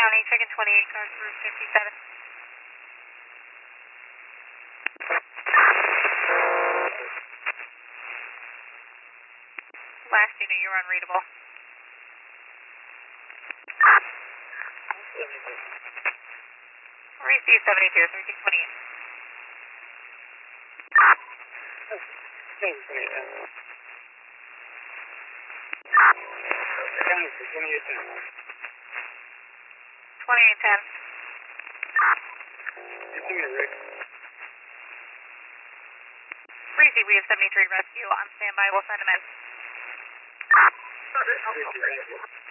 County, checking 28 cars for 57. Last unit, you're unreadable. Receive 72, 1328. County for 2810. 2810. Give me a Rick. Breezy, we have 73 rescue on standby. We'll send them in. Thank you.